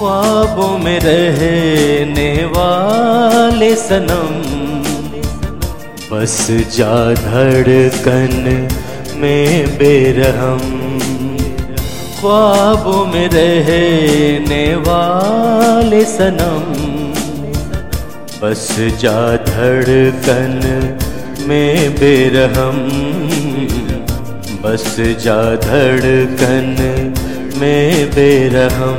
ख्वाबों में रहने वाले सनम, बस जा धड़कन में बेरहम। ख्वाबों में रहने वाले सनम, बस जा धड़कन में बेरहम, बस जा धड़कन में बेरहम।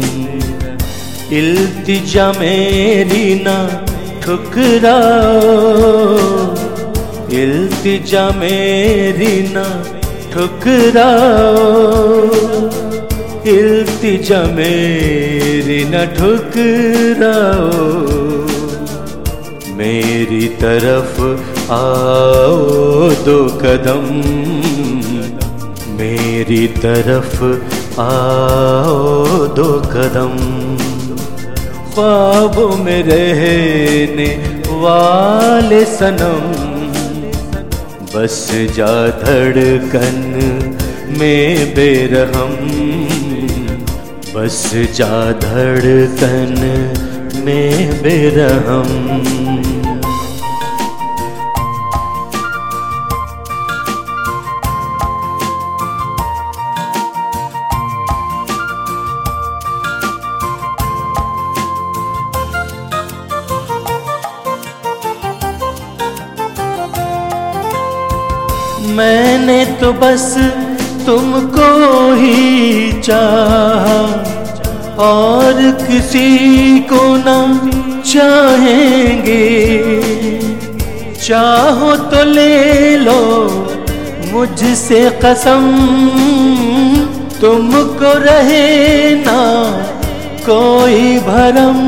इल्तिजा मेरी ना ठुकराओ, इल्तिजा मेरी ना ठुकराओ, इल्तिजा मेरी ना ठुकराओ। मेरी तरफ आओ दो कदम, मेरी तरफ आओ दो कदम। ख्वाबों में रहने वाले सनम, बस जा धड़कन में बेरहम, बस जा धड़कन में बेरहम। मैंने तो बस तुमको ही चाहा, और किसी को ना चाहेंगे। चाहो तो ले लो मुझसे कसम, तुमको रहे ना कोई भरम,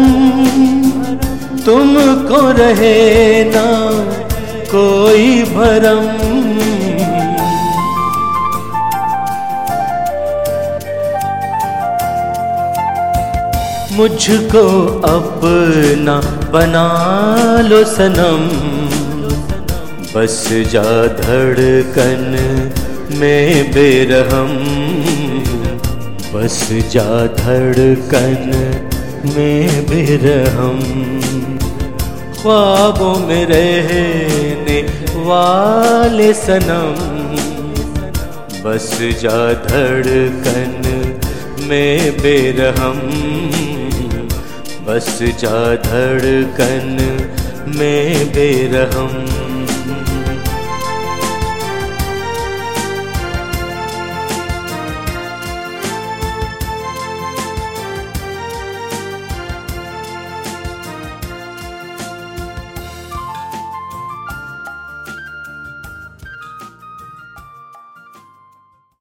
तुमको रहे ना कोई भरम। मुझको अपना बना लो सनम, बस जा धड़कन में बेरहम, बस जा धड़कन में बेरहम। ख्वाबों में रहने वाले सनम, बस जा धड़कन में बेरहम, बस जा धड़कन में बेरहम।